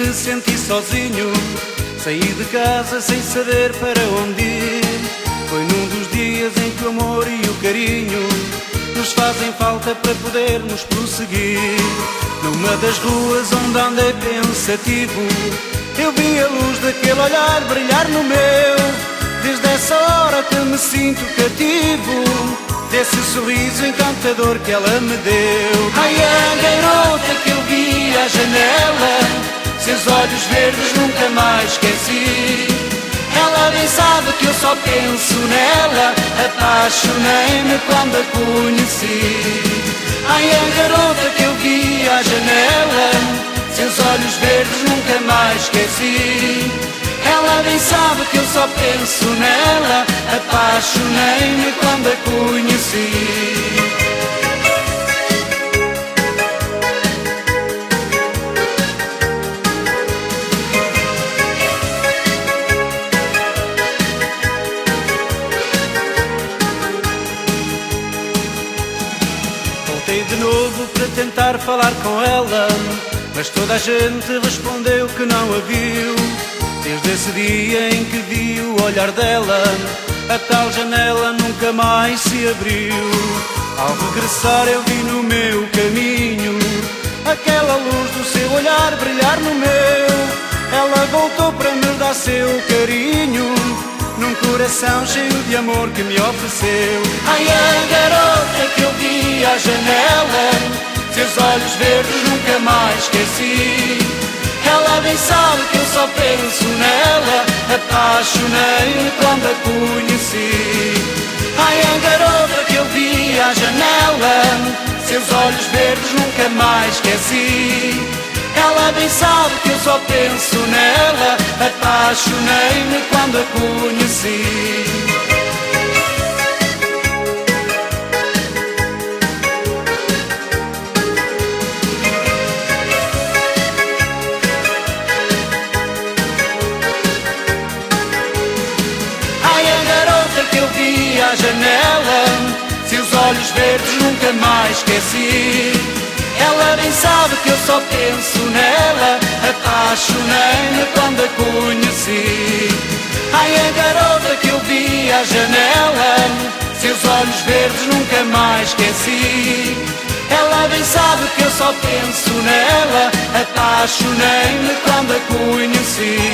me senti sozinho. Saí de casa sem saber para onde ir. Foi num dos dias em que o amor e o carinho nos fazem falta para podermos prosseguir. Numa das ruas onde andei pensativo, eu vi a luz daquele olhar brilhar no meu. Desde essa hora que me sinto cativo desse sorriso encantador que ela me deu. Ai, a garota que eu vi à janela, seus olhos verdes nunca mais esqueci. Ela bem sabe que eu só penso nela, apaixonei-me quando a conheci. Ai, a garota que eu vi à janela, seus olhos verdes nunca mais esqueci. Ela bem sabe que eu só penso nela, apaixonei-me quando a conheci. Voltei de novo para tentar falar com ela, mas toda a gente respondeu que não a viu. Desde esse dia em que vi o olhar dela, a tal janela nunca mais se abriu. Ao regressar eu vi no meu caminho aquela luz do seu olhar brilhar no meu. Ela voltou para me dar seu carinho, num coração cheio de amor que me ofereceu. Ai, a garota que eu vi à janela, seus olhos verdes nunca mais esqueci. Ela bem sabe que eu só penso nela, apaixonei-me quando a conheci. Ai, a garota que eu vi à janela, seus olhos verdes nunca mais esqueci. Ela bem sabe que eu só penso nela, apaixonei-me quando a conheci. À janela, seus olhos verdes nunca mais esqueci. Ela bem sabe que eu só penso nela, apaixonei-me quando a conheci. Ai, a garota que eu vi à janela, seus olhos verdes nunca mais esqueci. Ela bem sabe que eu só penso nela, apaixonei-me quando a conheci.